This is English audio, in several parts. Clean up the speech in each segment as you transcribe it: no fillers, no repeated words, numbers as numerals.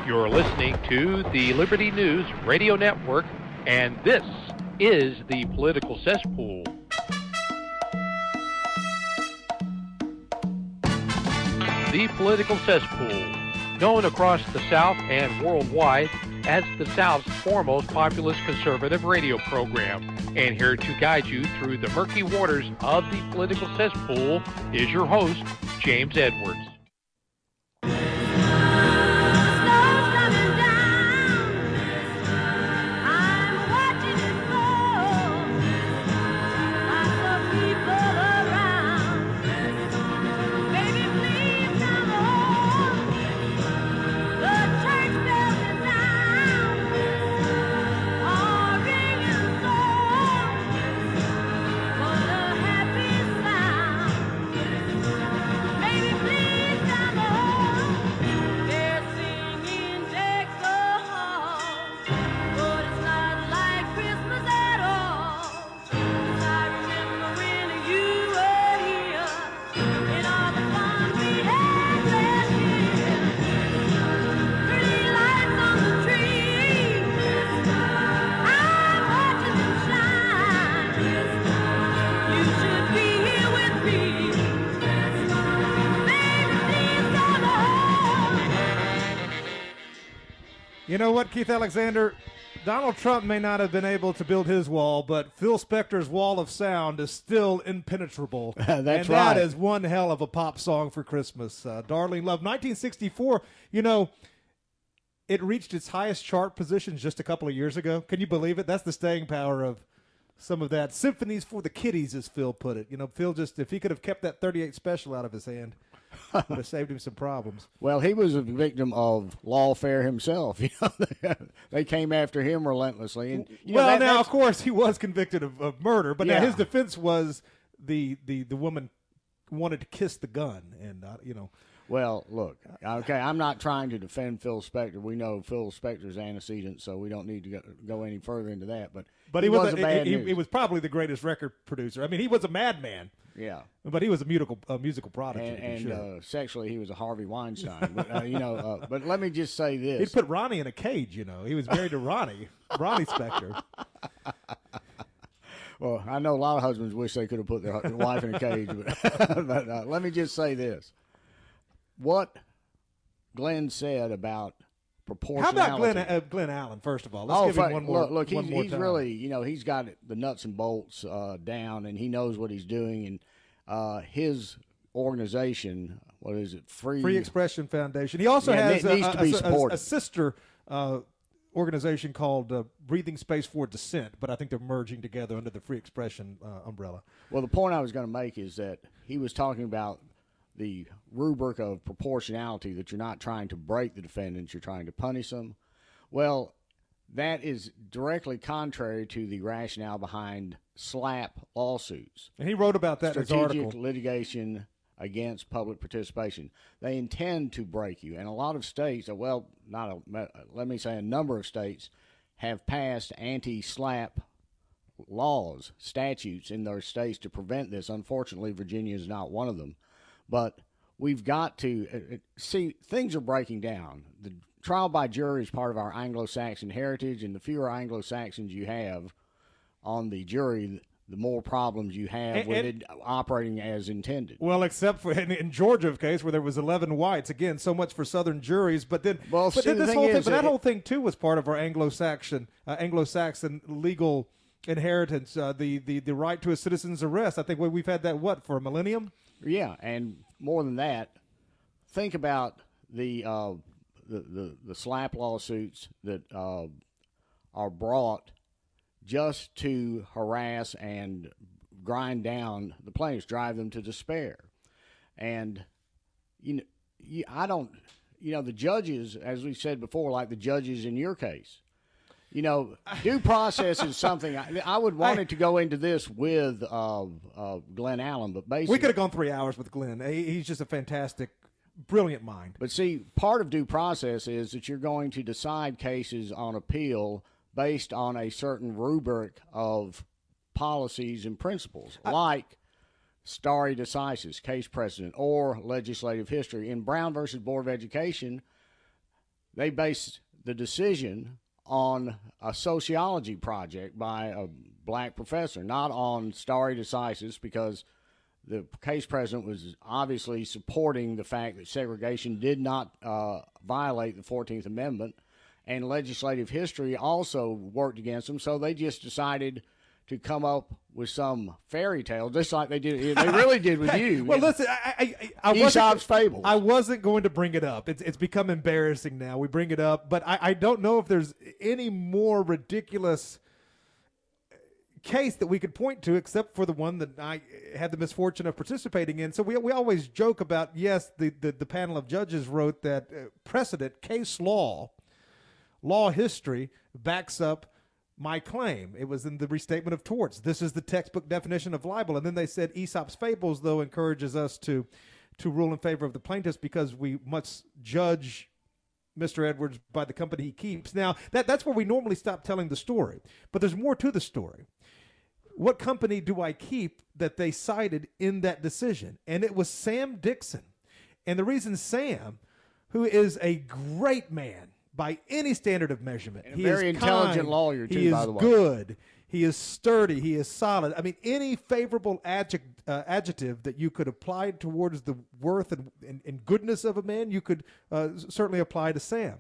You're listening to the Liberty News Radio Network, and this is the Political Cesspool. The Political Cesspool, known across the South and worldwide as the South's foremost populist conservative radio program. And here to guide you through the murky waters of the Political Cesspool is your host, James Edwards. You know what, Keith Alexander? Donald Trump may not have been able to build his wall, but Phil Spector's wall of sound is still impenetrable. That's and right. That is one hell of a pop song for Christmas. Darling Love. 1964, you know, it reached its highest chart position just a couple of years ago. Can you believe it? That's the staying power of some of that. Symphonies for the kiddies, as Phil put it. You know, Phil just, if he could have kept that 38 special out of his hand, would have saved him some problems. Well, he was a victim of lawfare himself. You know, they came after him relentlessly. And of course, he was convicted of murder, but now his defense was the woman wanted to kiss the gun, and you know. Well, look, okay, I'm not trying to defend Phil Spector. We know Phil Spector's antecedents, so we don't need to go any further into that. But he was he was probably the greatest record producer. I mean, he was a madman. Yeah, but he was a musical prodigy. And sexually, he was a Harvey Weinstein. But but let me just say this: he'd put Ronnie in a cage. You know, he was married to Ronnie Spector. Well, I know a lot of husbands wish they could have put their wife in a cage, but let me just say this: what Glenn said about proportionality. How about Glenn Allen? First of all, let's give him one more. Look, he's time. Really, he's got the nuts and bolts down, and he knows what he's doing. And his organization, what is it? Free Expression Foundation. He also has a sister organization called Breathing Space for Dissent, but I think they're merging together under the Free Expression umbrella. Well, the point I was going to make is that he was talking about the rubric of proportionality, that you're not trying to break the defendants, you're trying to punish them. Well, that is directly contrary to the rationale behind SLAPP lawsuits. And he wrote about that in his article. Strategic litigation against public participation. They intend to break you. And a lot of states, let me say a number of states, have passed anti-SLAPP laws, statutes in their states to prevent this. Unfortunately, Virginia is not one of them. But we've got to see things are breaking down. The trial by jury is part of our Anglo-Saxon heritage, and the fewer Anglo-Saxons you have on the jury, the more problems you have with it operating as intended. Well, except for in Georgia's case where there was 11 whites. Again, so much for Southern juries. But then, that whole thing too was part of our Anglo-Saxon legal inheritance. The right to a citizen's arrest. I think we've had that for a millennium. Yeah, and more than that, think about the SLAPP lawsuits that are brought just to harass and grind down the plaintiffs, drive them to despair. And the judges, as we said before, like the judges in your case. Due process is something I would want it to go into this with Glenn Allen, but basically we could have gone 3 hours with Glenn. He's just a fantastic, brilliant mind. But see, part of due process is that you're going to decide cases on appeal based on a certain rubric of policies and principles, like stare decisis, case precedent, or legislative history. In Brown versus Board of Education, they based the decision on a sociology project by a black professor, not on stare decisis, because the case president was obviously supporting the fact that segregation did not violate the 14th Amendment, and legislative history also worked against them, so they just decided to come up with some fairy tale, just like they did. They really did with you. Well, listen, Aesop's fables. I wasn't going to bring it up. It's become embarrassing now. We bring it up, but I don't know if there's any more ridiculous case that we could point to, except for the one that I had the misfortune of participating in. So we always joke about, yes, the panel of judges wrote that precedent, case law history backs up my claim. It was in the Restatement of Torts. This is the textbook definition of libel. And then they said Aesop's fables, though, encourages us to rule in favor of the plaintiffs because we must judge Mr. Edwards by the company he keeps. Now, that's where we normally stop telling the story. But there's more to the story. What company do I keep that they cited in that decision? And it was Sam Dixon. And the reason Sam, who is a great man, by any standard of measurement. And a very intelligent lawyer, too, by the way. He is good. He is sturdy. He is solid. I mean, any favorable adjective that you could apply towards the worth and goodness of a man, you could certainly apply to Sam.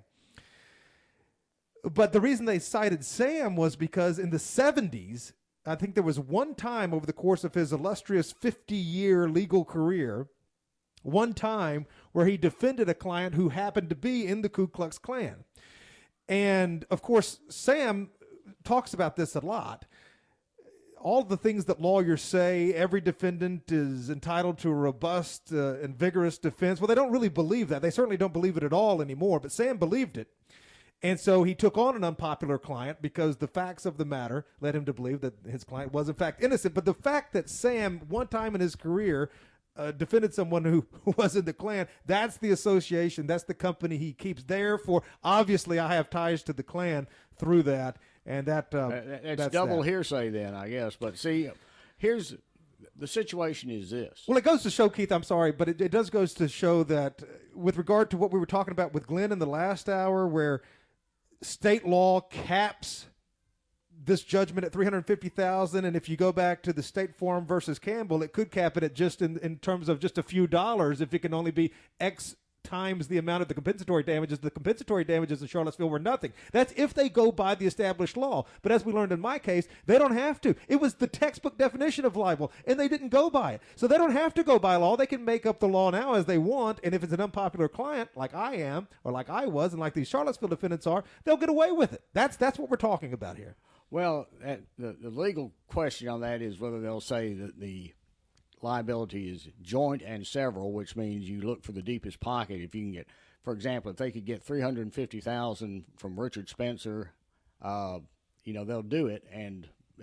But the reason they cited Sam was because in the 70s, I think there was one time over the course of his illustrious 50-year legal career, one time where he defended a client who happened to be in the Ku Klux Klan. And, of course, Sam talks about this a lot. All the things that lawyers say, every defendant is entitled to a robust and vigorous defense. Well, they don't really believe that. They certainly don't believe it at all anymore, but Sam believed it. And so he took on an unpopular client because the facts of the matter led him to believe that his client was, in fact, innocent. But the fact that Sam, one time in his career, defended someone who was in the Klan, that's the association, that's the company he keeps. Therefore, obviously, I have ties to the Klan through that, and that's double hearsay then, I guess. But see, here's the situation is this. Well, it goes to show, Keith, I'm sorry, but it does goes to show that with regard to what we were talking about with Glenn in the last hour, where state law caps this judgment at $350,000, and if you go back to the State Farm versus Campbell, it could cap it at just in terms of just a few dollars if it can only be X times the amount of the compensatory damages. The compensatory damages in Charlottesville were nothing. That's if they go by the established law. But as we learned in my case, they don't have to. It was the textbook definition of libel, and they didn't go by it. So they don't have to go by law. They can make up the law now as they want, and if it's an unpopular client, like I am, or like I was, and like these Charlottesville defendants are, they'll get away with it. That's what we're talking about here. Well, the legal question on that is whether they'll say that the liability is joint and several, which means you look for the deepest pocket. If you can get, for example, if they could get $350,000 from Richard Spencer, they'll do it, and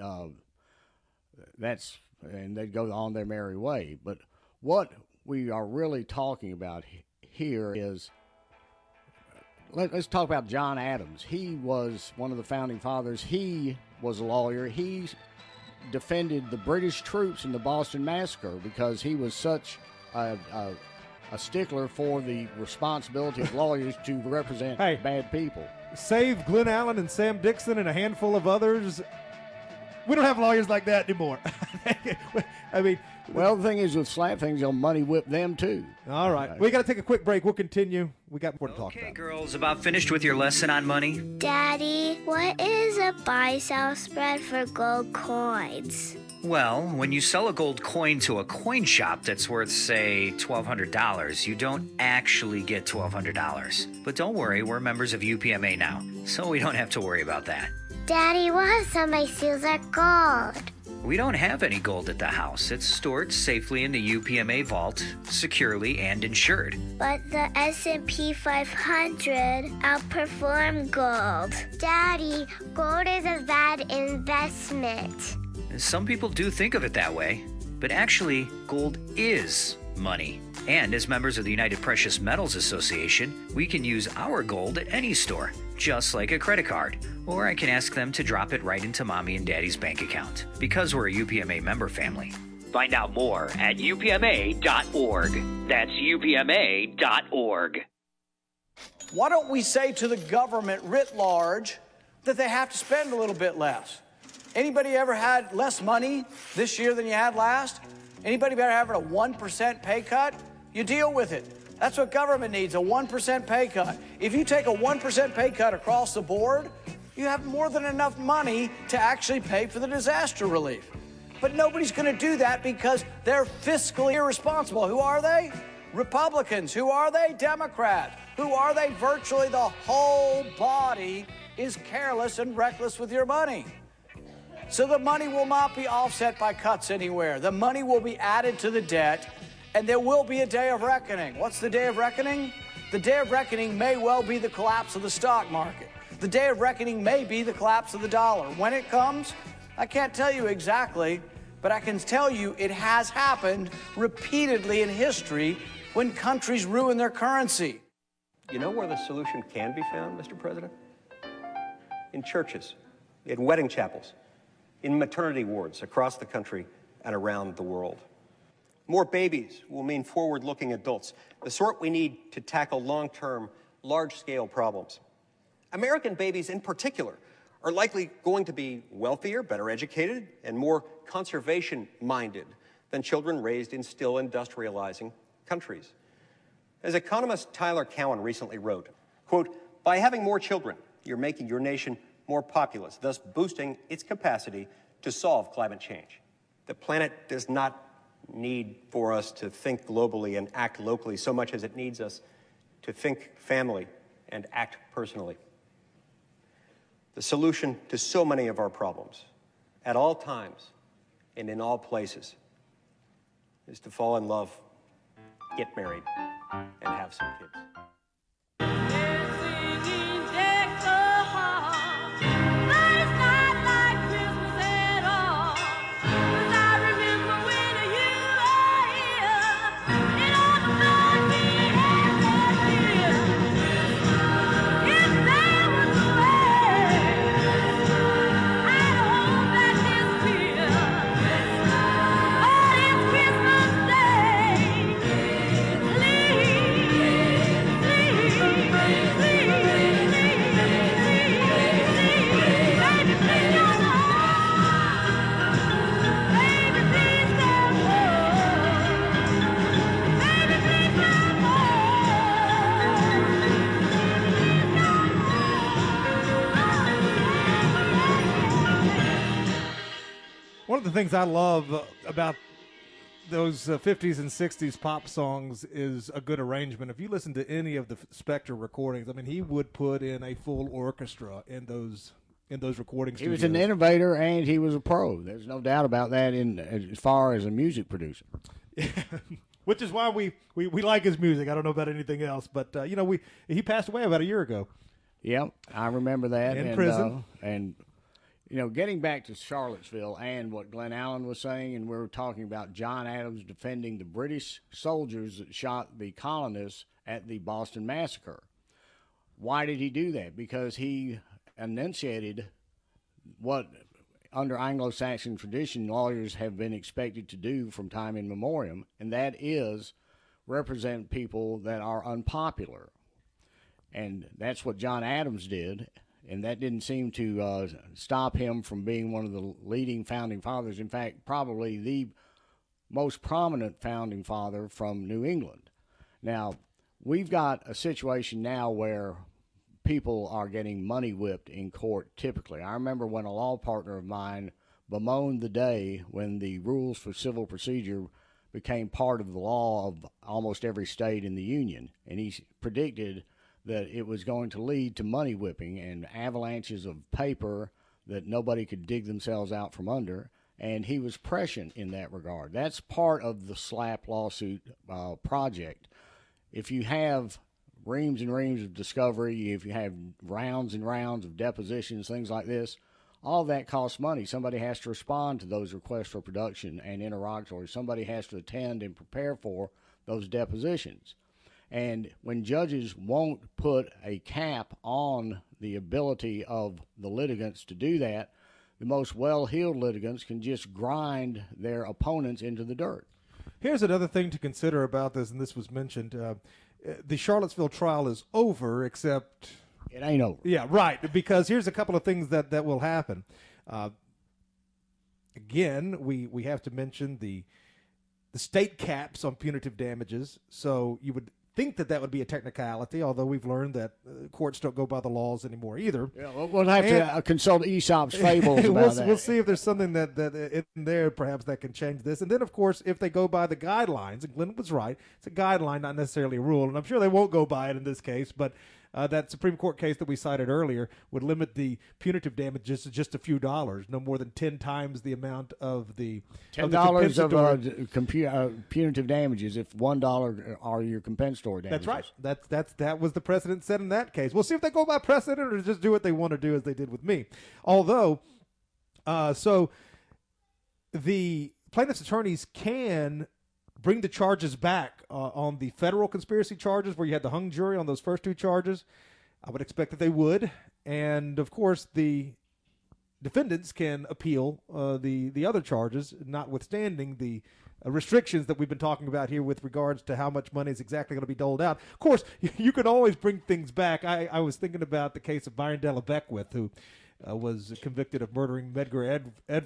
they'd go on their merry way. But what we are really talking about here is, let's talk about John Adams. He was one of the founding fathers. He was a lawyer. He defended the British troops in the Boston Massacre because he was such a stickler for the responsibility of lawyers to represent bad people. Save Glenn Allen and Sam Dixon and a handful of others. We don't have lawyers like that anymore. I mean, well, the thing is with slap things, you'll money whip them too. All right. We got to take a quick break. We'll continue. We got more to talk about. Okay, girls, about finished with your lesson on money? Daddy, what is a buy-sell spread for gold coins? Well, when you sell a gold coin to a coin shop that's worth, say, $1,200, you don't actually get $1,200. But don't worry, we're members of UPMA now, so we don't have to worry about that. Daddy, what if some of my seals are gold? We don't have any gold at the house. It's stored safely in the UPMA vault, securely and insured. But the S&P 500 outperformed gold. Daddy, gold is a bad investment. Some people do think of it that way, but actually, gold is money. And as members of the United Precious Metals Association, we can use our gold at any store, just like a credit card. Or I can ask them to drop it right into Mommy and Daddy's bank account, because we're a UPMA member family. Find out more at upma.org. That's upma.org. Why don't we say to the government writ large that they have to spend a little bit less? Anybody ever had less money this year than you had last? Anybody ever having a 1% pay cut? You deal with it. That's what government needs, a 1% pay cut. If you take a 1% pay cut across the board, you have more than enough money to actually pay for the disaster relief. But nobody's going to do that because they're fiscally irresponsible. Who are they? Republicans. Who are they? Democrats. Who are they? Virtually the whole body is careless and reckless with your money. So the money will not be offset by cuts anywhere. The money will be added to the debt, and there will be a day of reckoning. What's the day of reckoning? The day of reckoning may well be the collapse of the stock market. The day of reckoning may be the collapse of the dollar. When it comes, I can't tell you exactly, but I can tell you it has happened repeatedly in history when countries ruin their currency. You know where the solution can be found, Mr. President? In churches, in wedding chapels, in maternity wards across the country and around the world. More babies will mean forward-looking adults, the sort we need to tackle long-term, large-scale problems. American babies in particular are likely going to be wealthier, better educated, and more conservation-minded than children raised in still industrializing countries. As economist Tyler Cowen recently wrote, quote, "By having more children, you're making your nation more populous, thus boosting its capacity to solve climate change. The planet does not need for us to think globally and act locally so much as it needs us to think family and act personally. The solution to so many of our problems, at all times and in all places, is to fall in love, get married, and have some kids." One of the things I love about those 50s and 60s pop songs is a good arrangement. If you listen to any of the Spector recordings, I mean, he would put in a full orchestra in those recording studios. He was an innovator and he was a pro. There's no doubt about that as far as a music producer. Which is why we like his music. I don't know about anything else, but he passed away about a year ago. Yep, I remember that. In prison. Getting back to Charlottesville and what Glenn Allen was saying, and we were talking about John Adams defending the British soldiers that shot the colonists at the Boston Massacre. Why did he do that? Because he enunciated what, under Anglo-Saxon tradition, lawyers have been expected to do from time immemorial, and that is represent people that are unpopular. And that's what John Adams did. And that didn't seem to stop him from being one of the leading founding fathers. In fact, probably the most prominent founding father from New England. Now, we've got a situation now where people are getting money whipped in court typically. I remember when a law partner of mine bemoaned the day when the rules for civil procedure became part of the law of almost every state in the Union. And he predicted that it was going to lead to money whipping and avalanches of paper that nobody could dig themselves out from under, and he was prescient in that regard. That's part of the SLAPP lawsuit project. If you have reams and reams of discovery, if you have rounds and rounds of depositions, things like this, all that costs money. Somebody has to respond to those requests for production and interrogatories. Somebody has to attend and prepare for those depositions. And when judges won't put a cap on the ability of the litigants to do that, the most well-heeled litigants can just grind their opponents into the dirt. Here's another thing to consider about this, and this was mentioned. the Charlottesville trial is over, except it ain't over. Yeah, right. Because here's a couple of things that will happen. Again, we have to mention the state caps on punitive damages. So you would think that would be a technicality, although we've learned that courts don't go by the laws anymore either. Yeah, we'll have to consult Aesop's fables about that. We'll see if there's something that in there perhaps that can change this. And then, of course, if they go by the guidelines, and Glenn was right, it's a guideline, not necessarily a rule, and I'm sure they won't go by it in this case, but that Supreme Court case that we cited earlier would limit the punitive damages to just a few dollars, no more than 10 times the amount of the $10 of punitive damages if $1 are your compensatory damages. That's right. That was the precedent set in that case. We'll see if they go by precedent or just do what they want to do as they did with me. Although, so the plaintiff's attorneys can bring the charges back on the federal conspiracy charges where you had the hung jury on those first two charges. I would expect that they would. And, of course, the defendants can appeal the other charges, notwithstanding the restrictions that we've been talking about here with regards to how much money is exactly going to be doled out. Of course, you can always bring things back. I was thinking about the case of Byron Della Beckwith, who was convicted of murdering Medgar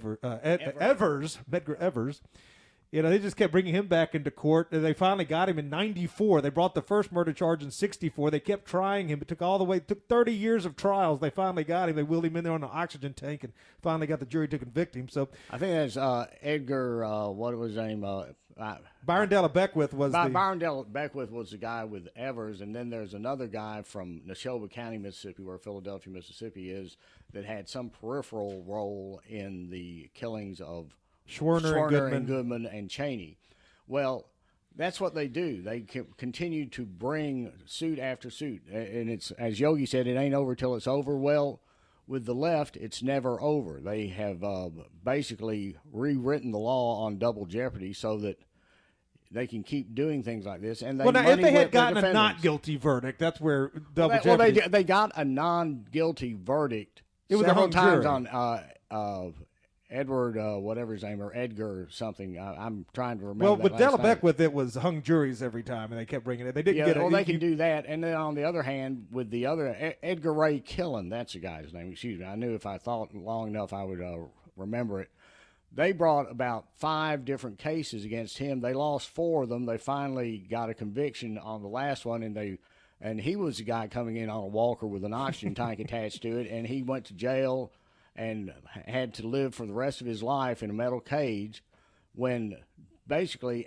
Evers. You know, they just kept bringing him back into court. They finally got him in 94. They brought the first murder charge in 64. They kept trying him. It took 30 years of trials. They finally got him. They wheeled him in there on an oxygen tank and finally got the jury to convict him. So I think that's Edgar, what was his name? Byron Della Beckwith was Byron Della Beckwith was the guy with Evers, and then there's another guy from Neshoba County, Mississippi, where Philadelphia, Mississippi is, that had some peripheral role in the killings of Schwerner and Goodman and Cheney. Well, that's what they do. They continue to bring suit after suit. And it's, as Yogi said, it ain't over till it's over. Well, with the left, it's never over. They have basically rewritten the law on double jeopardy so that they can keep doing things like this. And if they had gotten a not guilty verdict, that's where double jeopardy. Well, they got a non-guilty verdict several times on Edward, whatever his name, or Edgar something. I'm trying to remember. Well, with Della Beckwith, it was hung juries every time, and they kept bringing it. They didn't get it. Well, they can do that. And then on the other hand, with the other, Edgar Ray Killen, that's the guy's name. Excuse me. I knew if I thought long enough, I would remember it. They brought about 5 different cases against him. They lost 4 of them. They finally got a conviction on the last one, and he was the guy coming in on a walker with an oxygen tank attached to it, and he went to jail and had to live for the rest of his life in a metal cage when basically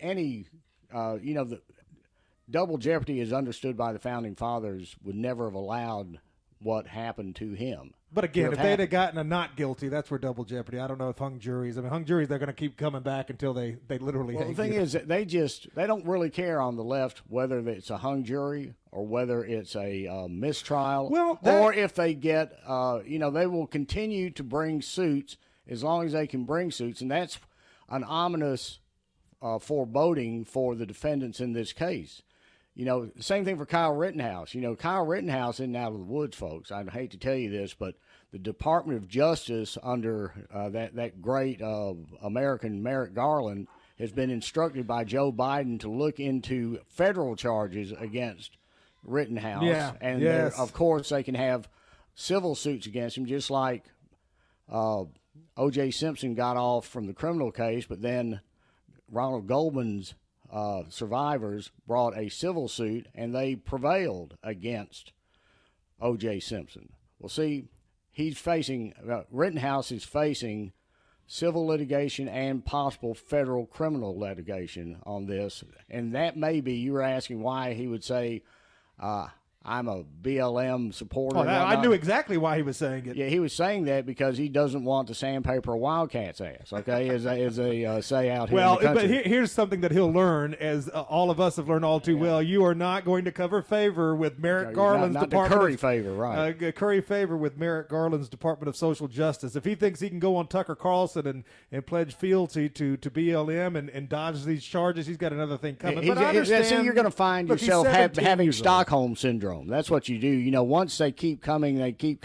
the double jeopardy is understood by the Founding Fathers would never have allowed what happened to him. But again, if they'd have gotten a not guilty, that's where double jeopardy. I don't know if hung juries, they're going to keep coming back until they literally hate you. The thing is that they don't really care on the left whether it's a hung jury or whether it's a mistrial, or if they get, they will continue to bring suits as long as they can bring suits, and that's an ominous foreboding for the defendants in this case. Same thing for Kyle Rittenhouse. Kyle Rittenhouse isn't out of the woods, folks. I hate to tell you this, but the Department of Justice under that great American Merrick Garland has been instructed by Joe Biden to look into federal charges against Rittenhouse. Yeah, and of course they can have civil suits against him, just like O.J. Simpson got off from the criminal case, but then Ronald Goldman's survivors brought a civil suit, and they prevailed against O.J. Simpson. Well, see, Rittenhouse is facing civil litigation and possible federal criminal litigation on this, and that may be, you were asking why he would say, I'm a BLM supporter. I knew exactly why he was saying it. Yeah, he was saying that because he doesn't want to sandpaper a Wildcat's ass, okay, as they say out here in the country. But here's something that he'll learn, as all of us have learned all too well. You are not going to cover favor with Merrick Garland's Department. Not curry favor, right. Curry favor with Merrick Garland's Department of Social Justice. If he thinks he can go on Tucker Carlson and pledge fealty to BLM and dodge these charges, he's got another thing coming. But I understand. So you're going to find yourself having Stockholm Syndrome. That's what you do. Once they keep coming,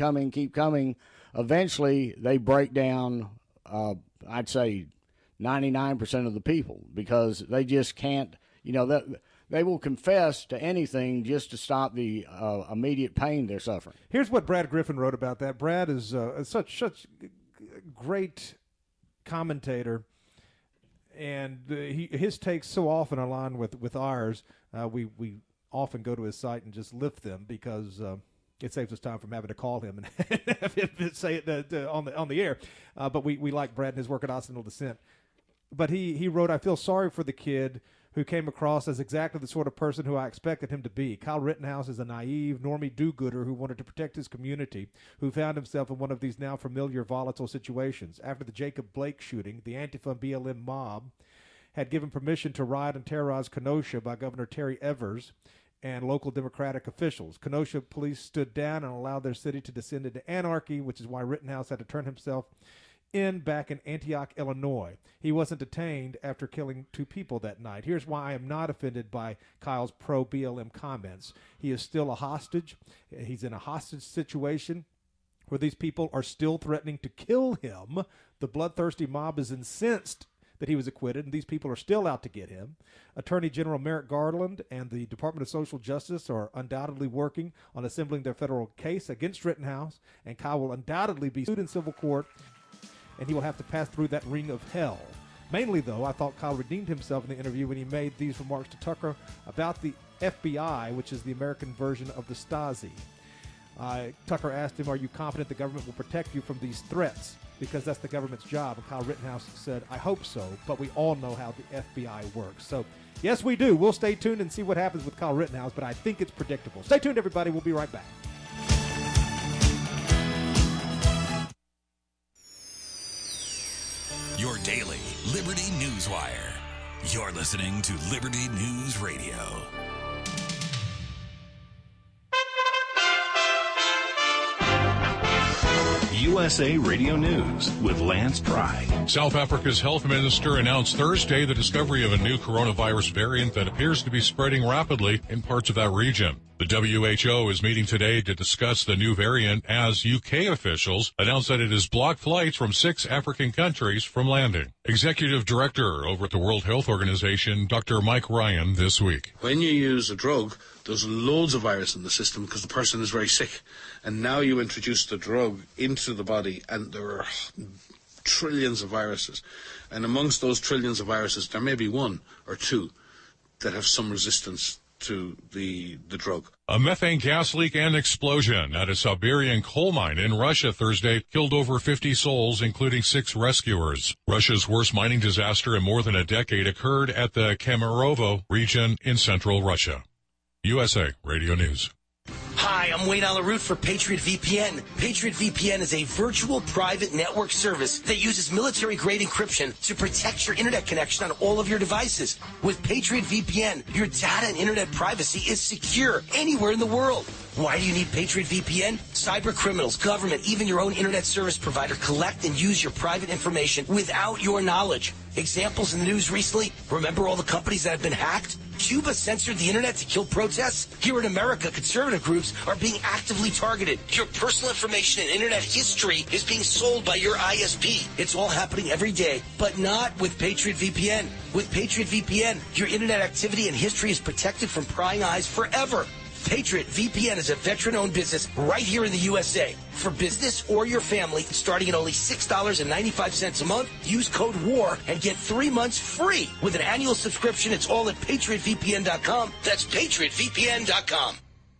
eventually they break down, I'd say 99% of the people, because they just can't, They will confess to anything just to stop the immediate pain they're suffering. Here's what Brad Griffin wrote about that. Brad is such great commentator, and his takes so often align with ours. We often go to his site and just lift them because it saves us time from having to call him and have him say it on the air. But we like Brad and his work at Occidental Dissent. But he wrote, I feel sorry for the kid who came across as exactly the sort of person who I expected him to be. Kyle Rittenhouse is a naive, normie do-gooder who wanted to protect his community, who found himself in one of these now familiar volatile situations. After the Jacob Blake shooting, the Antifa BLM mob had given permission to riot and terrorize Kenosha by Governor Terry Evers and local Democratic officials. Kenosha police stood down and allowed their city to descend into anarchy, which is why Rittenhouse had to turn himself in back in Antioch, Illinois. He wasn't detained after killing 2 people that night. Here's why I am not offended by Kyle's pro-BLM comments. He is still a hostage. He's in a hostage situation where these people are still threatening to kill him. The bloodthirsty mob is incensed that he was acquitted, and these people are still out to get him. Attorney General Merrick Garland and the Department of Social Justice are undoubtedly working on assembling their federal case against Rittenhouse, and Kyle will undoubtedly be sued in civil court, and he will have to pass through that ring of hell. Mainly, though, I thought Kyle redeemed himself in the interview when he made these remarks to Tucker about the FBI, which is the American version of the Stasi. Tucker asked him, are you confident the government will protect you from these threats? Because that's the government's job. And Kyle Rittenhouse said, I hope so, but we all know how the FBI works. So, yes, we do. We'll stay tuned and see what happens with Kyle Rittenhouse, but I think it's predictable. Stay tuned, everybody. We'll be right back. Your daily Liberty News Wire. You're listening to Liberty News Radio. USA Radio News with Lance Pry. South Africa's health minister announced Thursday the discovery of a new coronavirus variant that appears to be spreading rapidly in parts of that region. The WHO is meeting today to discuss the new variant as UK officials announce that it has blocked flights from 6 African countries from landing. Executive Director over at the World Health Organization, Dr. Mike Ryan, this week. When you use a drug, there's loads of virus in the system because the person is very sick. And now you introduce the drug into the body and there are trillions of viruses. And amongst those trillions of viruses, there may be 1 or 2 that have some resistance to the drug. A methane gas leak and explosion at a Siberian coal mine in Russia Thursday killed over 50 souls, including 6 rescuers. Russia's worst mining disaster in more than a decade occurred at the Kemerovo region in central Russia. USA Radio News. Hi, I'm Wayne Alaroot for Patriot VPN. Patriot VPN is a virtual private network service that uses military-grade encryption to protect your internet connection on all of your devices. With Patriot VPN, your data and internet privacy is secure anywhere in the world. Why do you need Patriot VPN? Cyber criminals, government, even your own internet service provider collect and use your private information without your knowledge. Examples in the news recently, remember all the companies that have been hacked? Cuba censored the internet to kill protests? Here in America, conservative groups are being actively targeted. Your personal information and internet history is being sold by your ISP. It's all happening every day, but not with Patriot VPN. With Patriot VPN, your internet activity and history is protected from prying eyes forever. Patriot VPN is a veteran-owned business right here in the USA. For business or your family, starting at only $6.95 a month, use code WAR and get 3 months free. With an annual subscription, it's all at PatriotVPN.com. That's PatriotVPN.com.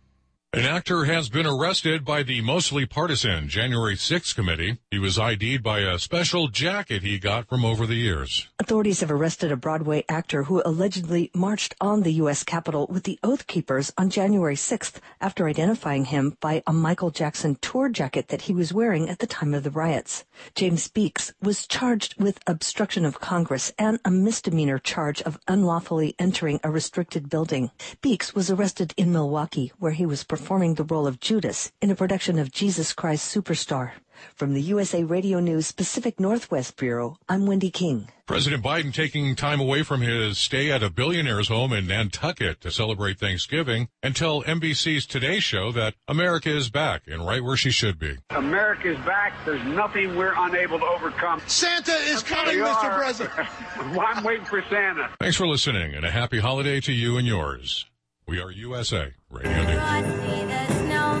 An actor has been arrested by the mostly partisan January 6th committee. He was ID'd by a special jacket he got from over the years. Authorities have arrested a Broadway actor who allegedly marched on the U.S. Capitol with the Oath Keepers on January 6th after identifying him by a Michael Jackson tour jacket that he was wearing at the time of the riots. James Beeks was charged with obstruction of Congress and a misdemeanor charge of unlawfully entering a restricted building. Beeks was arrested in Milwaukee, where he was performing the role of Judas in a production of Jesus Christ Superstar. From the USA Radio News Pacific Northwest Bureau, I'm Wendy King. President Biden taking time away from his stay at a billionaire's home in Nantucket to celebrate Thanksgiving and tell NBC's Today Show that America is back and right where she should be. America is back. There's nothing we're unable to overcome. Santa is coming, Mr. President. I'm waiting for Santa. Thanks for listening, and a happy holiday to you and yours. We are USA Radio News.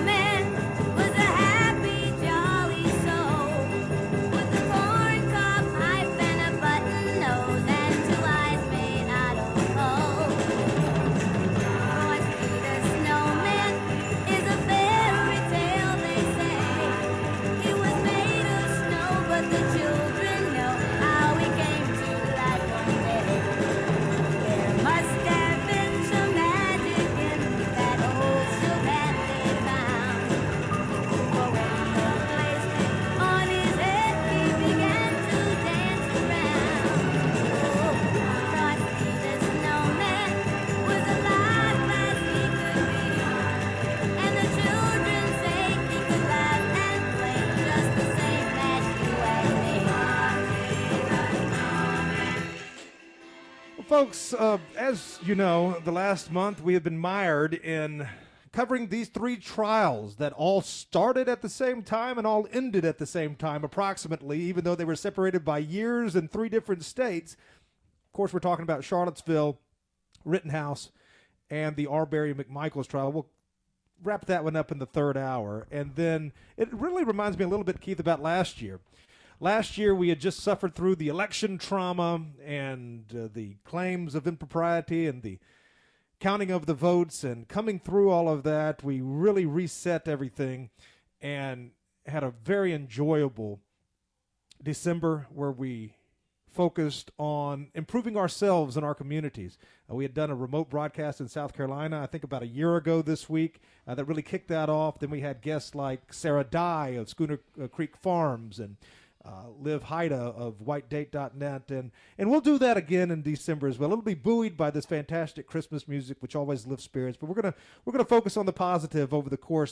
Folks, as you know, the last month we have been mired in covering these three trials that all started at the same time and all ended at the same time, approximately, even though they were separated by years in three different states. Of course, we're talking about Charlottesville, Rittenhouse, and the Arbery McMichaels trial. We'll wrap that one up in the third hour. And then it really reminds me a little bit, Keith, about last year. Last year, we had just suffered through the election trauma and the claims of impropriety and the counting of the votes, and coming through all of that, we really reset everything and had a very enjoyable December where we focused on improving ourselves and our communities. We had done a remote broadcast in South Carolina, I think about a year ago this week, that really kicked that off. Then we had guests like Sarah Dye of Schooner Creek Farms and Liv Haida of whitedate.net, and we'll do that again in December as well. It'll be buoyed by this fantastic Christmas music, which always lifts spirits. But we're gonna focus on the positive over the course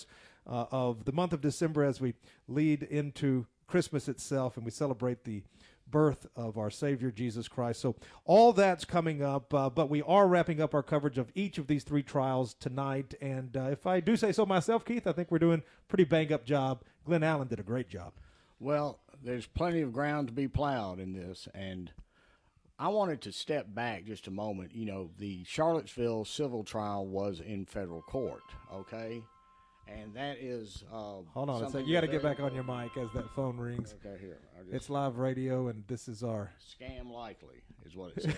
of the month of December as we lead into Christmas itself, and we celebrate the birth of our Savior Jesus Christ. So all that's coming up, but we are wrapping up our coverage of each of these three trials tonight. And if I do say so myself, Keith, I think we're doing a pretty bang-up job. Glenn Allen did a great job. Well, there's plenty of ground to be plowed in this, and I wanted to step back just a moment. You know, the Charlottesville civil trial was in federal court, okay? And that is hold on a second. You got to get back on your mic as that phone rings. Okay, here. It's live radio, and this is our... Scam likely is what it says.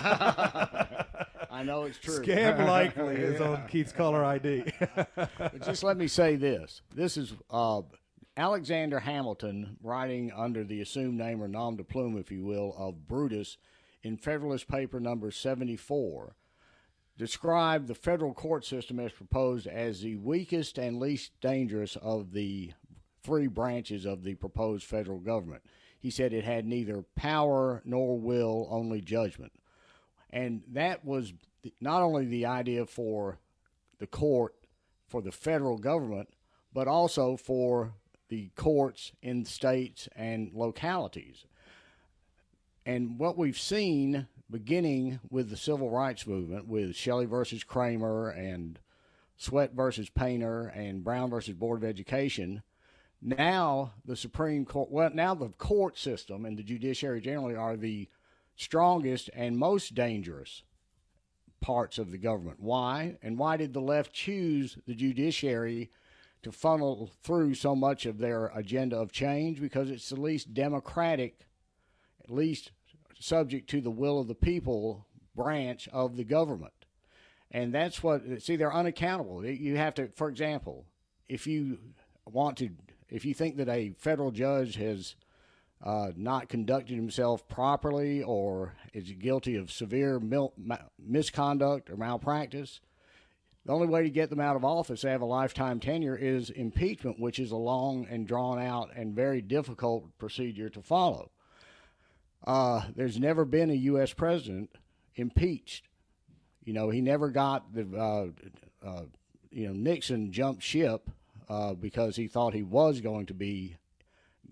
I know it's true. Scam likely is on Keith's caller ID. But just let me say this. This is... Alexander Hamilton, writing under the assumed name or nom de plume, if you will, of Brutus in Federalist Paper number 74, described the federal court system as proposed as the weakest and least dangerous of the three branches of the proposed federal government. He said it had neither power nor will, only judgment. And that was not only the idea for the court, for the federal government, but also for the courts in states and localities. And what we've seen, beginning with the civil rights movement, with Shelley versus Kramer and Sweat versus Painter and Brown versus Board of Education, now the Supreme Court, well, now the court system and the judiciary generally are the strongest and most dangerous parts of the government. Why? And why did the left choose the judiciary to funnel through so much of their agenda of change? Because it's the least democratic, at least subject to the will of the people branch of the government. And that's what, see, they're unaccountable. You have to, for example, if you think that a federal judge has not conducted himself properly or is guilty of severe misconduct or malpractice, the only way to get them out of office to have a lifetime tenure is impeachment, which is a long and drawn-out and very difficult procedure to follow. There's never been a U.S. president impeached. You know, he never got the, Nixon jumped ship because he thought he was going to be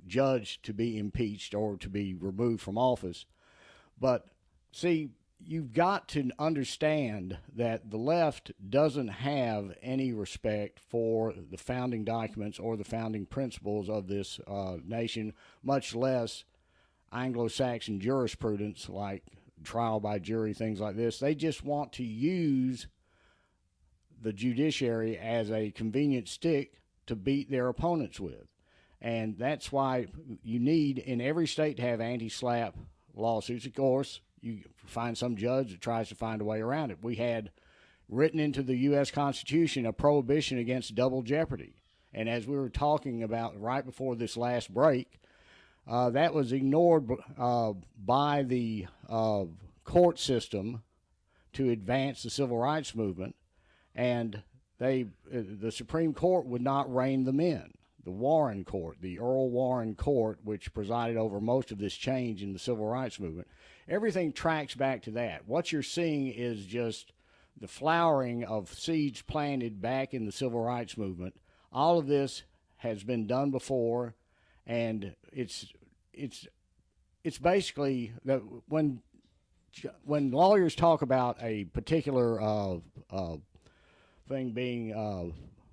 judge to be impeached or to be removed from office. But see, you've got to understand that the left doesn't have any respect for the founding documents or the founding principles of this nation, much less Anglo-Saxon jurisprudence like trial by jury, things like this. They just want to use the judiciary as a convenient stick to beat their opponents with. And that's why you need in every state to have anti-SLAPP lawsuits. Of course, you find some judge that tries to find a way around it. We had written into the U.S. Constitution a prohibition against double jeopardy. And as we were talking about right before this last break, that was ignored by the court system to advance the civil rights movement, and the Supreme Court would not rein them in. The Warren Court, the Earl Warren Court, which presided over most of this change in the civil rights movement, everything tracks back to that. What you're seeing is just the flowering of seeds planted back in the civil rights movement. All of this has been done before, and it's basically that when lawyers talk about a particular thing being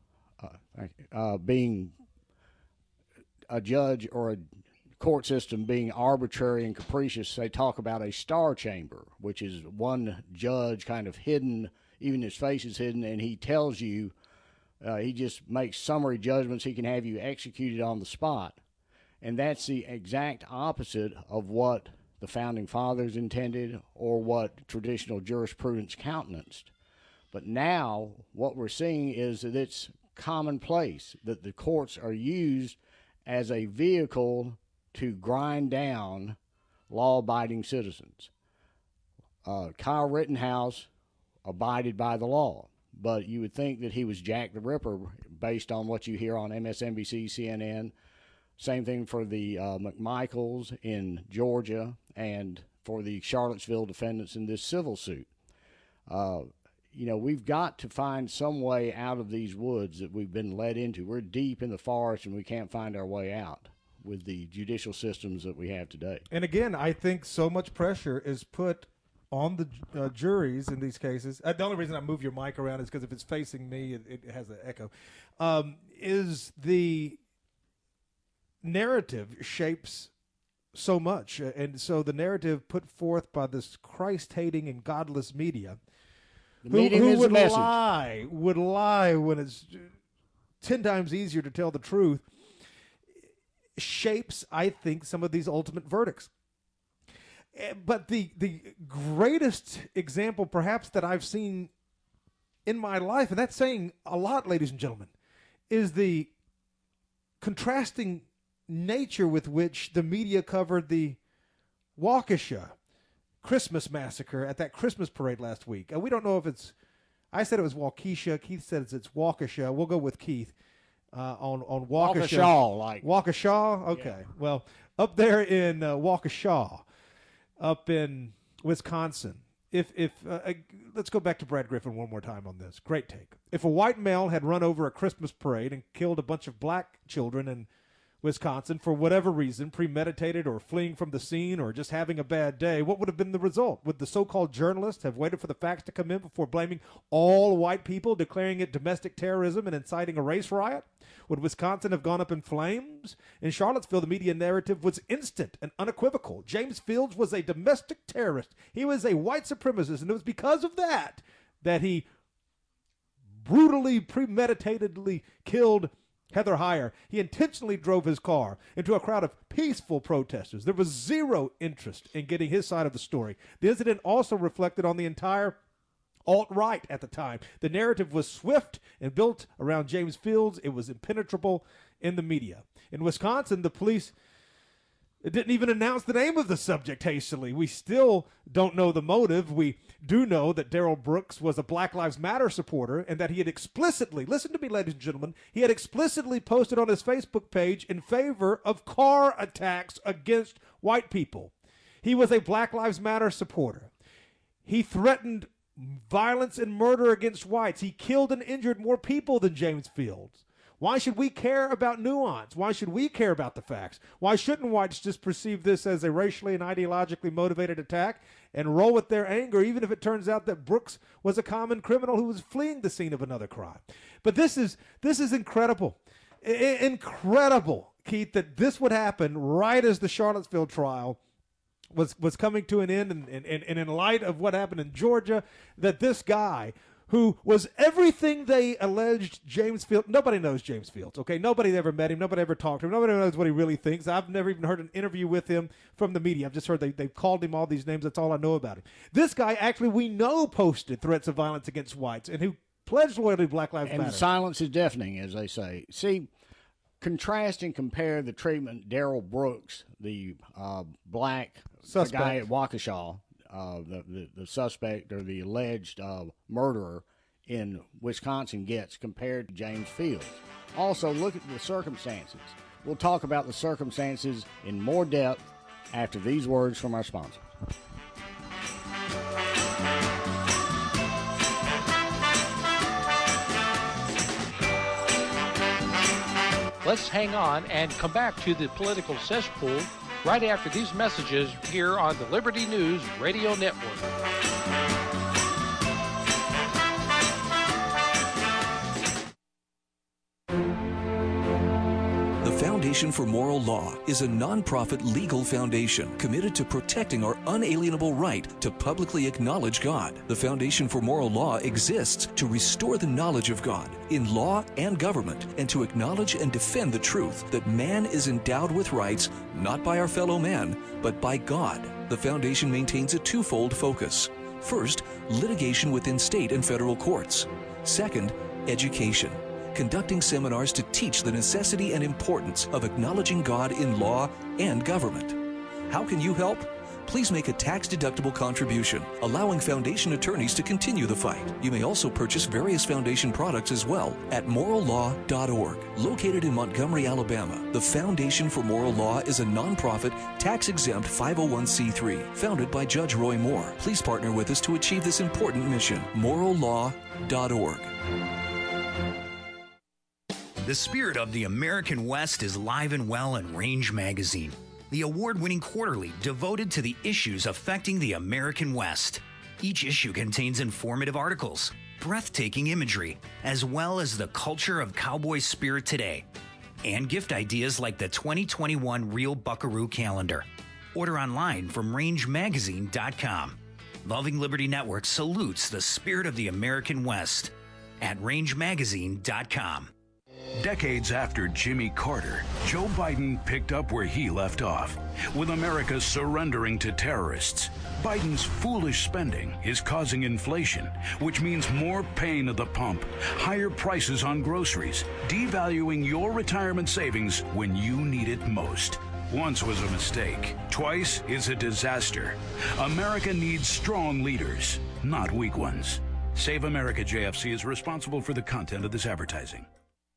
a judge or a court system being arbitrary and capricious, they talk about a star chamber, which is one judge kind of hidden, even his face is hidden, and he tells you, he just makes summary judgments. He can have you executed on the spot. And that's the exact opposite of what the Founding Fathers intended or what traditional jurisprudence countenanced. But now what we're seeing is that it's commonplace that the courts are used as a vehicle to grind down law-abiding citizens. Kyle Rittenhouse abided by the law, but you would think that he was Jack the Ripper based on what you hear on MSNBC, CNN. Same thing for the McMichaels in Georgia and for the Charlottesville defendants in this civil suit. We've got to find some way out of these woods that we've been led into. We're deep in the forest and we can't find our way out with the judicial systems that we have today. And again, I think so much pressure is put on the juries in these cases. The only reason I move your mic around is because if it's facing me, it has an echo. Is the narrative shapes so much. And so the narrative put forth by this Christ-hating and godless media who would lie when it's 10 times easier to tell the truth, shapes, I think, some of these ultimate verdicts. But the greatest example, perhaps, that I've seen in my life, and that's saying a lot, ladies and gentlemen, is the contrasting nature with which the media covered the Waukesha Christmas massacre at that Christmas parade last week. We don't know if it's, I said it was Waukesha. Keith said it's Waukesha. We'll go with Keith on Waukesha. Waukesha? Okay. Yeah. Well, up there in Waukesha, up in Wisconsin, if let's go back to Brad Griffin one more time on this. Great take. If a white male had run over a Christmas parade and killed a bunch of black children in Wisconsin for whatever reason, premeditated or fleeing from the scene or just having a bad day, what would have been the result? Would the so-called journalists have waited for the facts to come in before blaming all white people, declaring it domestic terrorism and inciting a race riot? Would Wisconsin have gone up in flames? In Charlottesville, the media narrative was instant and unequivocal. James Fields was a domestic terrorist. He was a white supremacist, and it was because of that he brutally, premeditatedly killed Heather Heyer. He intentionally drove his car into a crowd of peaceful protesters. There was zero interest in getting his side of the story. The incident also reflected on the entire alt-right at the time. The narrative was swift and built around James Fields. It was impenetrable in the media. In Wisconsin, the police didn't even announce the name of the subject hastily. We still don't know the motive. We do know that Darrell Brooks was a Black Lives Matter supporter and that he had explicitly, listen to me, ladies and gentlemen, he had explicitly posted on his Facebook page in favor of car attacks against white people. He was a Black Lives Matter supporter. He threatened violence and murder against whites. He killed and injured more people than James Fields. Why should we care about nuance? Why should we care about the facts? Why shouldn't whites just perceive this as a racially and ideologically motivated attack and roll with their anger, even if it turns out that Brooks was a common criminal who was fleeing the scene of another crime? But this is incredible. Incredible, Keith, that this would happen right as the Charlottesville trial was coming to an end, and in light of what happened in Georgia, that this guy who was everything they alleged James Fields, nobody knows James Fields, okay? Nobody ever met him. Nobody ever talked to him. Nobody knows what he really thinks. I've never even heard an interview with him from the media. I've just heard they've called him all these names. That's all I know about him. This guy actually, we know, posted threats of violence against whites and who pledged loyalty to Black Lives Matter. And silence is deafening, as they say. See, contrast and compare the treatment Darrell Brooks, the black guy at Waukesha, the suspect or the alleged murderer in Wisconsin gets compared to James Fields. Also, look at the circumstances. We'll talk about the circumstances in more depth after these words from our sponsors. Let's hang on and come back to the political cesspool right after these messages here on the Liberty News Radio Network. The Foundation for Moral Law is a nonprofit legal foundation committed to protecting our unalienable right to publicly acknowledge God. The Foundation for Moral Law exists to restore the knowledge of God in law and government, and to acknowledge and defend the truth that man is endowed with rights not by our fellow man, but by God. The foundation maintains a twofold focus. First, litigation within state and federal courts. Second, education, conducting seminars to teach the necessity and importance of acknowledging God in law and government. How can you help? Please make a tax-deductible contribution, allowing foundation attorneys to continue the fight. You may also purchase various foundation products as well at morallaw.org. Located in Montgomery, Alabama, the Foundation for Moral Law is a nonprofit, tax-exempt 501c3 founded by Judge Roy Moore. Please partner with us to achieve this important mission. morallaw.org. The spirit of the American West is live and well in Range Magazine, the award-winning quarterly devoted to the issues affecting the American West. Each issue contains informative articles, breathtaking imagery, as well as the culture of cowboy spirit today, and gift ideas like the 2021 Real Buckaroo calendar. Order online from rangemagazine.com. Loving Liberty Network salutes the spirit of the American West at rangemagazine.com. Decades after Jimmy Carter, Joe Biden picked up where he left off, with America surrendering to terrorists. Biden's foolish spending is causing inflation, which means more pain at the pump, higher prices on groceries, devaluing your retirement savings when you need it most. Once was a mistake. Twice is a disaster. America needs strong leaders, not weak ones. Save America JFC is responsible for the content of this advertising.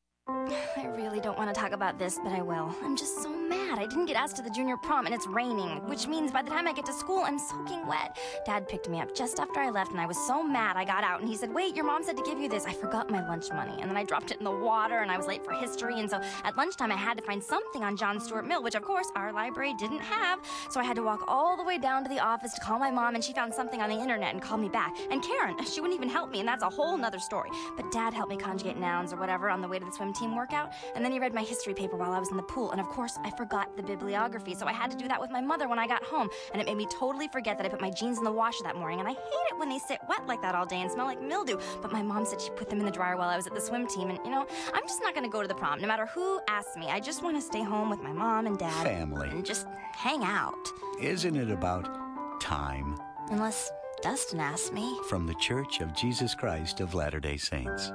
I really don't want to talk about this, but I will. I'm just so mad. I didn't get asked to the junior prom, and it's raining, which means by the time I get to school, I'm soaking wet. Dad picked me up just after I left, and I was so mad I got out, and he said, wait, your mom said to give you this. I forgot my lunch money, and then I dropped it in the water, and I was late for history, and so at lunchtime I had to find something on John Stuart Mill, which of course our library didn't have, so I had to walk all the way down to the office to call my mom, and she found something on the internet and called me back. And Karen, she wouldn't even help me, and that's a whole nother story. But Dad helped me conjugate nouns or whatever on the way to the swim team workout, and then he read my history paper while I was in the pool, and of course I forgot the bibliography, so I had to do that with my mother when I got home, and it made me totally forget that I put my jeans in the washer that morning, and I hate it when they sit wet like that all day and smell like mildew, but my mom said she put them in the dryer while I was at the swim team, and you know, I'm just not gonna go to the prom, no matter who asks me. I just want to stay home with my mom and dad. Family. And just hang out. Isn't it about time? Unless Dustin asks me. From the Church of Jesus Christ of Latter-day Saints.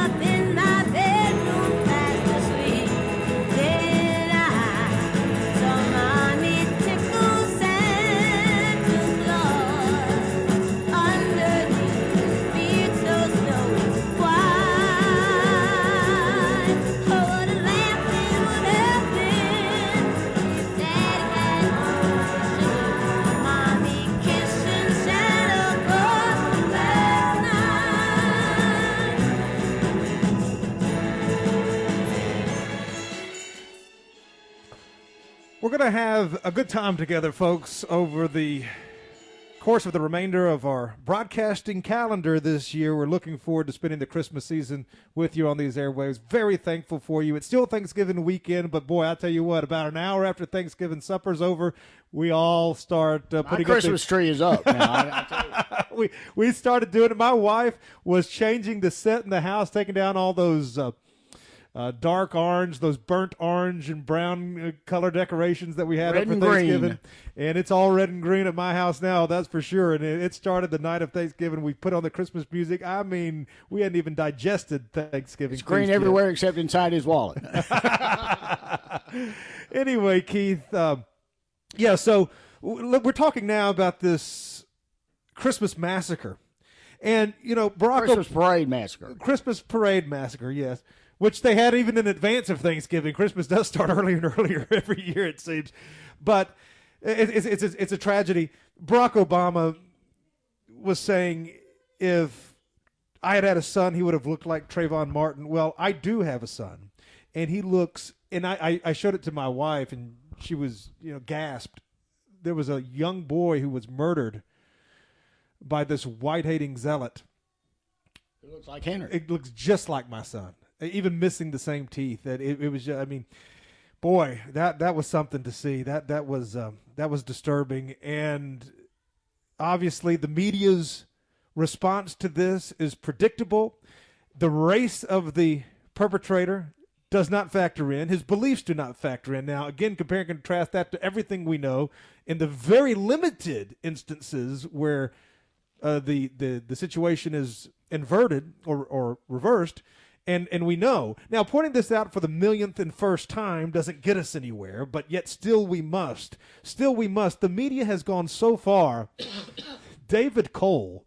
So going to have a good time together, folks, over the course of the remainder of our broadcasting calendar this year. We're looking forward to spending the Christmas season with you on these airwaves. Very thankful for you. It's still Thanksgiving weekend, but boy, I tell you what, about an hour after Thanksgiving supper's over, we all start putting My Christmas tree is up now. I tell you. we started doing it. My wife was changing the set in the house, taking down all those dark orange, those burnt orange and brown color decorations that we had Red up for and Thanksgiving. green. And it's all red and green at my house now, that's for sure. And it started the night of Thanksgiving. We put on the Christmas music. I mean, we hadn't even digested Thanksgiving. It's green everywhere except inside his wallet. Anyway, Keith, so we're talking now about this Christmas massacre. And, you know, Barack Christmas Parade Massacre. Christmas Parade Massacre, yes. Which they had even in advance of Thanksgiving. Christmas does start earlier and earlier every year, it seems. But it's a tragedy. Barack Obama was saying if I had a son, he would have looked like Trayvon Martin. Well, I do have a son. And he looks, and I showed it to my wife, and she was, gasped. There was a young boy who was murdered by this white-hating zealot. It looks like Henry. It looks just like my son, even missing the same teeth. That it was. I mean, boy, that was something to see. That was disturbing, and obviously the media's response to this is predictable. The race of the perpetrator does not factor in. His beliefs do not factor in. Now, again, compare and contrast that to everything we know in the very limited instances where the situation is inverted or reversed, and we know. Now, pointing this out for the millionth and first time doesn't get us anywhere, but yet still we must. Still we must. The media has gone so far. David Cole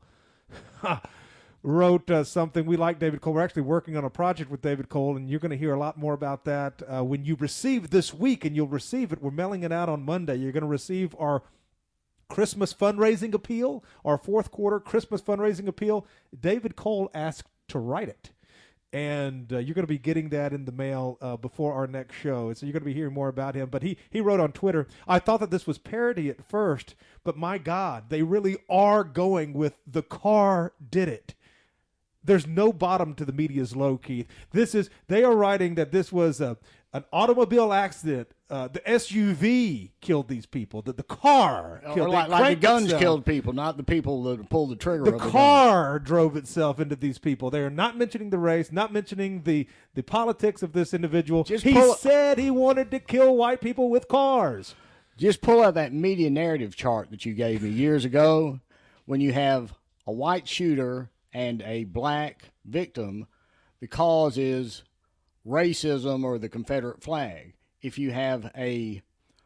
wrote something. We like David Cole. We're actually working on a project with David Cole, and you're going to hear a lot more about that when you receive this week, and you'll receive it. We're mailing it out on Monday. You're going to receive our Christmas fundraising appeal, our fourth quarter Christmas fundraising appeal. David Cole asked to write it, and you're going to be getting that in the mail before our next show. So you're going to be hearing more about him. But he wrote on Twitter, I thought that this was parody at first, but my God, they really are going with the car did it. There's no bottom to the media's low, Keith. They are writing that this was an automobile accident. The SUV killed these people. The car killed. Like the guns killed people, not the people that pulled the trigger. The car drove itself into these people. They are not mentioning the race, not mentioning the politics of this individual. He said he wanted to kill white people with cars. Just pull out that media narrative chart that you gave me years ago when you have a white shooter and a black victim. The cause is racism or the Confederate flag. If you have a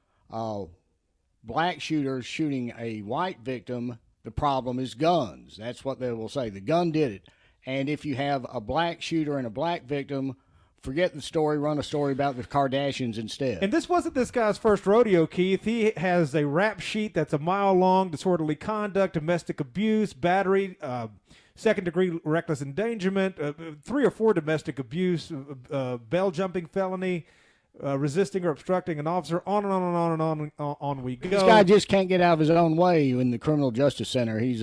black shooter shooting a white victim, the problem is guns. That's what they will say. The gun did it. And if you have a black shooter and a black victim, forget the story, run a story about the Kardashians instead. And this wasn't this guy's first rodeo, Keith. He has a rap sheet that's a mile long: disorderly conduct, domestic abuse, battery, second-degree reckless endangerment, 3 or 4 domestic abuse, bail jumping felony, resisting or obstructing an officer, on and on and on and on we go. This guy just can't get out of his own way in the criminal justice center. He's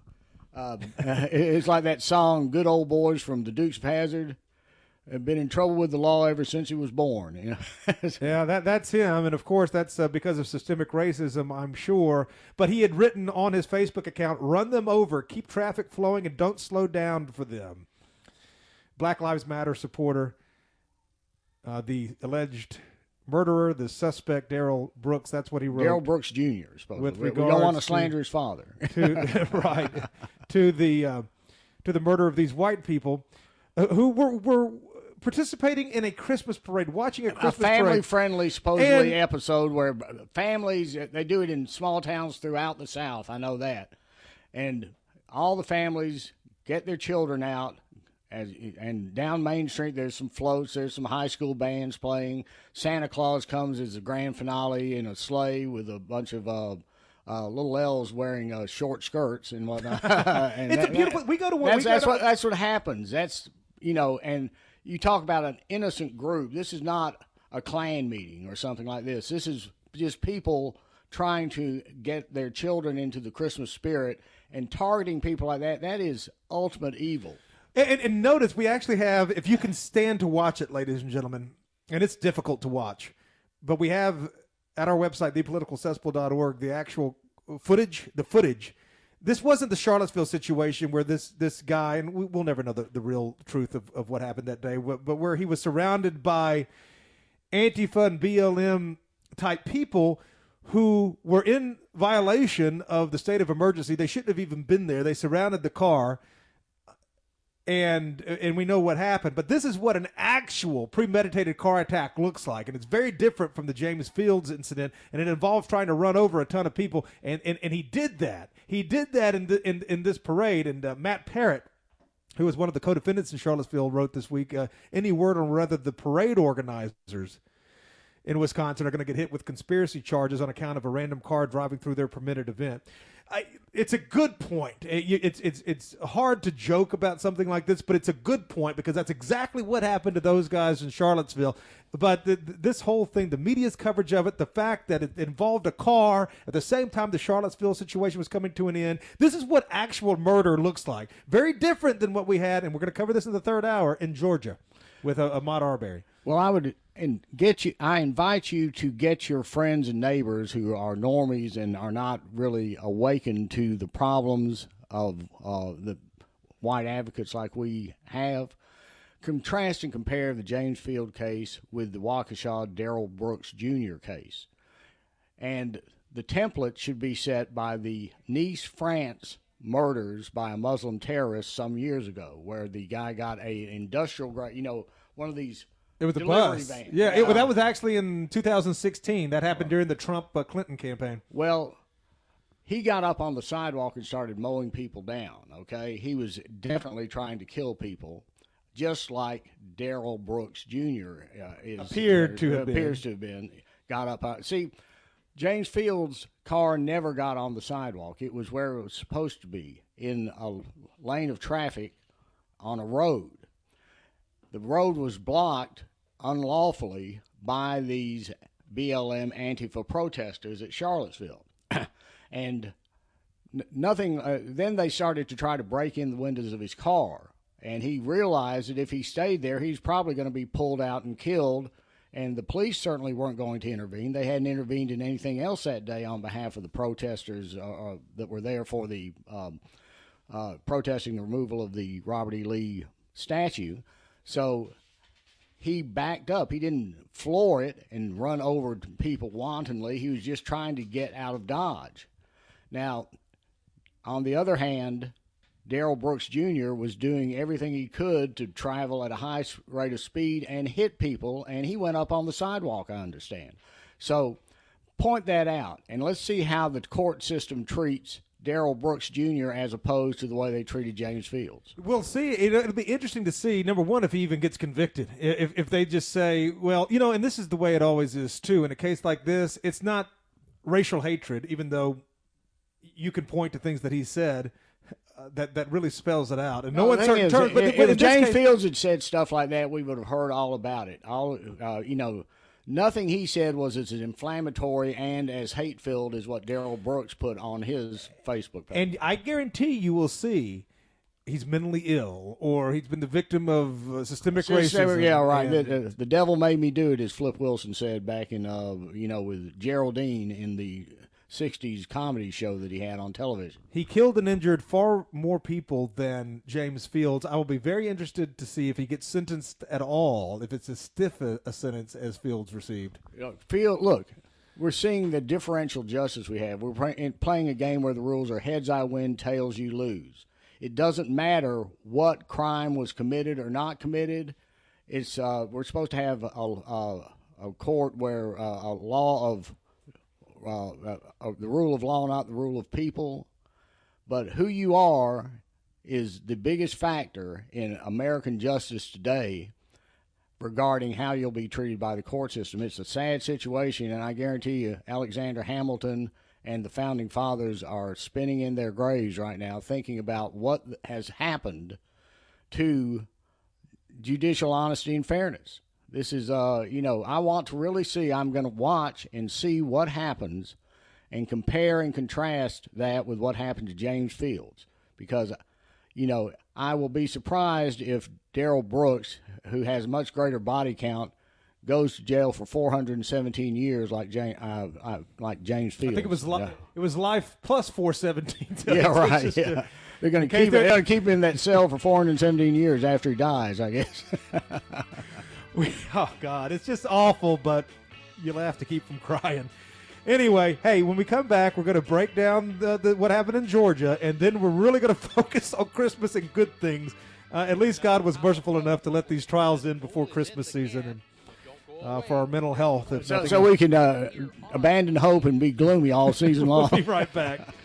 it's like that song, Good Old Boys from the Dukes of Hazzard. Have been in trouble with the law ever since he was born. You know? Yeah, that's him. And, of course, that's because of systemic racism, I'm sure. But he had written on his Facebook account, run them over, keep traffic flowing, and don't slow down for them. Black Lives Matter supporter, the alleged murderer, the suspect, Darrell Brooks, that's what he wrote. Darrell Brooks Jr., supposedly. We don't want to slander his father. Right. To the murder of these white people who were participating in a Christmas parade, watching a Christmas parade. A family-friendly, supposedly, episode where families, they do it in small towns throughout the South. I know that. And all the families get their children out, and down Main Street there's some floats, there's some high school bands playing. Santa Claus comes as the grand finale in a sleigh with a bunch of little elves wearing short skirts and whatnot. And it's a beautiful. We go to one. That's what happens. That's and you talk about an innocent group. This is not a Klan meeting or something like this. This is just people trying to get their children into the Christmas spirit and targeting people like that. That is ultimate evil. And notice we actually have, if you can stand to watch it, ladies and gentlemen, and it's difficult to watch, but we have at our website, thepoliticalcesspool.org, the actual footage, This wasn't the Charlottesville situation where this guy, and we'll never know the real truth of what happened that day, but where he was surrounded by Antifa and BLM type people who were in violation of the state of emergency. They shouldn't have even been there. They surrounded the car, and we know what happened. But this is what an actual premeditated car attack looks like, and it's very different from the James Fields incident, and it involves trying to run over a ton of people, and he did that. He did that in this parade, and Matt Parrott, who was one of the co-defendants in Charlottesville, wrote this week, any word on whether the parade organizers in Wisconsin are going to get hit with conspiracy charges on account of a random car driving through their permitted event. It's a good point. It's hard to joke about something like this, but it's a good point because that's exactly what happened to those guys in Charlottesville. But this whole thing, the media's coverage of it, the fact that it involved a car at the same time the Charlottesville situation was coming to an end, this is what actual murder looks like. Very different than what we had, and we're going to cover this in the third hour, in Georgia with Ahmaud Arbery. Well, I invite you to get your friends and neighbors who are normies and are not really awakened to the problems of the white advocates like we have. Contrast and compare the James Field case with the Waukesha Darrell Brooks Jr. case. And the template should be set by the Nice, France murders by a Muslim terrorist some years ago, where the guy got a industrial grade, one of these. It was a delivery bus. van. Yeah, that was actually in 2016. That happened during the Trump-Clinton campaign. Well, he got up on the sidewalk and started mowing people down, okay? He was definitely trying to kill people, just like Darrell Brooks Jr. appears to have been. Got up. See, James Fields' car never got on the sidewalk. It was where it was supposed to be, in a lane of traffic on a road. The road was blocked unlawfully by these BLM Antifa protesters at Charlottesville. And nothing. Then they started to try to break in the windows of his car. And he realized that if he stayed there, he's probably going to be pulled out and killed. And the police certainly weren't going to intervene. They hadn't intervened in anything else that day on behalf of the protesters that were there for the protesting the removal of the Robert E. Lee statue. So he backed up. He didn't floor it and run over people wantonly. He was just trying to get out of Dodge. Now, on the other hand, Darrell Brooks Jr. was doing everything he could to travel at a high rate of speed and hit people, and he went up on the sidewalk, I understand. So point that out, and let's see how the court system treats Darrell Brooks Jr. as opposed to the way they treated James Fields. We'll see. It'll be interesting to see, number one, if he even gets convicted. If they just say, well, and this is the way it always is, too. In a case like this, it's not racial hatred, even though you can point to things that he said that really spells it out. And no uncertain terms. But if James Fields had said stuff like that, we would have heard all about it. Nothing he said was as inflammatory and as hate-filled as what Darrell Brooks put on his Facebook page. And I guarantee you will see he's mentally ill or he's been the victim of systemic racism. Yeah, right. The devil made me do it, as Flip Wilson said back in, with Geraldine in the 60s comedy show that he had on television. He killed and injured far more people than James Fields. I will be very interested to see if he gets sentenced at all, if it's as stiff a sentence as Fields received. Look, we're seeing the differential justice we have. We're playing a game where the rules are heads I win, tails you lose. It doesn't matter what crime was committed or not committed. It's we're supposed to have a court where a law of the rule of law, not the rule of people. But who you are is the biggest factor in American justice today regarding how you'll be treated by the court system. It's a sad situation, and I guarantee you Alexander Hamilton and the Founding Fathers are spinning in their graves right now thinking about what has happened to judicial honesty and fairness. This is, I want to really see. I'm going to watch and see what happens and compare and contrast that with what happened to James Fields. Because, I will be surprised if Darrell Brooks, who has much greater body count, goes to jail for 417 years like James Fields. I think it was life plus 417. Yeah, right. Yeah. They're going to keep him in that cell for 417 years after he dies, I guess. Oh, God, it's just awful, but you laugh to keep from crying. Anyway, hey, when we come back, we're going to break down what happened in Georgia, and then we're really going to focus on Christmas and good things. At least God was merciful enough to let these trials in before Christmas season and for our mental health. So we can abandon hope and be gloomy all season long. We'll be right back.